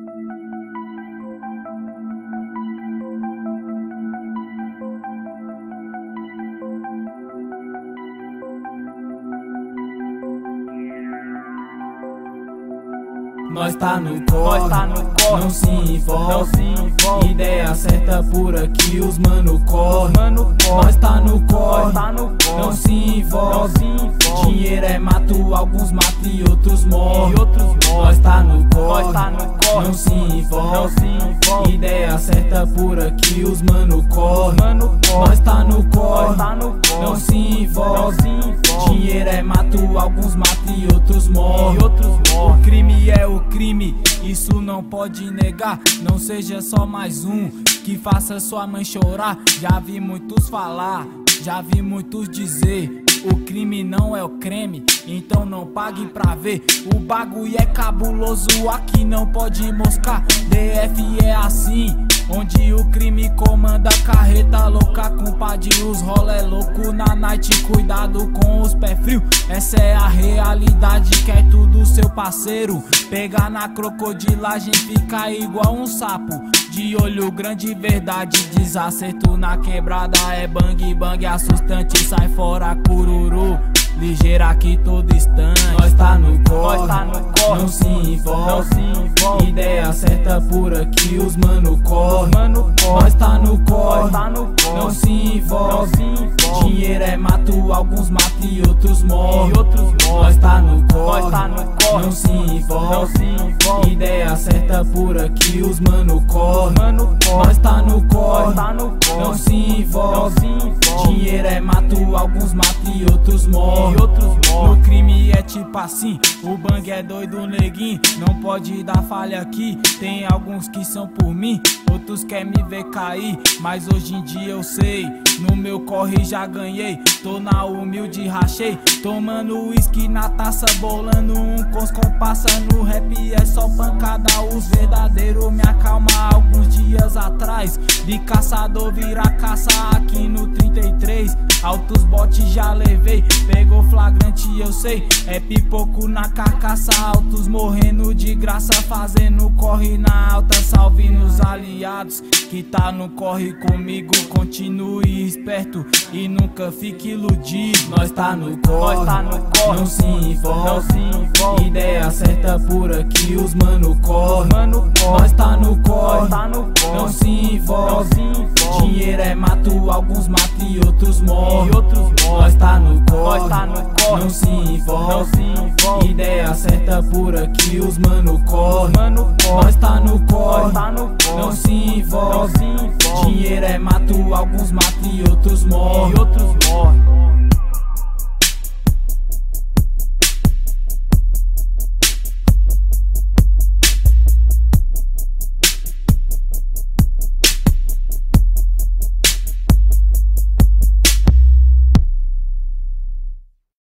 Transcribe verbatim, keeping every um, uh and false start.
Nós tá no corre, tá no corre, não se envolve, não se envolve. Ideia certa por aqui, os mano corre, mano corre. Nós tá no corre, tá no corre, não se envolve, não se envolve. Dinheiro é mato, alguns matam e outros morrem, outros morrem. Nós tá no corre, nós tá no corre, não se envolve, não se envolve. Ideia certa por aqui, os mano corre, mano corre. Nós tá no corre, tá no corre, não se envolve, não se envolve. Dinheiro é mato, alguns matam e outros morrem, e outros morrem. O crime é o crime, isso não pode negar. Não seja só mais um que faça sua mãe chorar. Já vi muitos falar, já vi muitos dizer: o crime não é o creme, então não pague pra ver. O bagulho é cabuloso, aqui não pode moscar. D F é assim, onde o crime comanda. Carreta louca, compadre, os rolê louco na night. Cuidado com os pés frios, essa é a realidade. Quer tudo seu parceiro, pegar na crocodilagem, fica igual um sapo de olho grande, verdade. Desacerto na quebrada é bang bang, assustante, sai fora cururu. Ligeira aqui todo instante. Nós tá no corre, nós tá no corre, não se envolve, não se envolve. Ideia certa por aqui, os mano corre, mano corre. Nós tá no corre, nós tá no corre, não se envolve, não se envolve. Dinheiro é mato, alguns matam e outros morrem, e outros morrem. Nós tá no corre, nós tá no corre, não se envolve, não se envolve. Ideia certa por aqui, os mano corre, mano corre. Nós tá no corre, nós tá no corre, não se envolve, não se envolve. Dinheiro é mato, alguns matam e outros morrem, e outros morrem. No crime é tipo assim, o bang é doido, neguinho, não pode dar falha aqui. Tem alguns que são por mim, outros quer me ver cair, mas hoje em dia eu sei, no meu corre já ganhei. Tô na humilde, rachei, tomando uísque na taça, bolando um com os compassa. No rap é só pancada, os verdadeiros me acalma. Alguns dias atrás, de caçador vira caça aqui no trinta e três. Altos botes já levei, pegou flagrante eu sei, é pipoco na carcaça. Altos morrendo de graça, fazendo corre na alta. Salve nos aliados que tá no corre comigo, continue esperto e nunca fique iludido. Nós tá no corre, nós tá no corre, não se envolve, não se envolve. Ideia certa por aqui, os mano corre, mano corre. Nós tá no corre, tá no corre, não se envolve, não se envolve. Dinheiro é mato, alguns matam e outros morrem, e outros morrem. Nós tá no corre, nós tá no corre, não se envolve, não se envolve. Ideia certa por aqui, os mano corre, mano corre. Nós tá no corre, nós tá no corre, não se envolve, não se envolve. Dinheiro é mato, alguns matam e outros morrem, e outros morrem.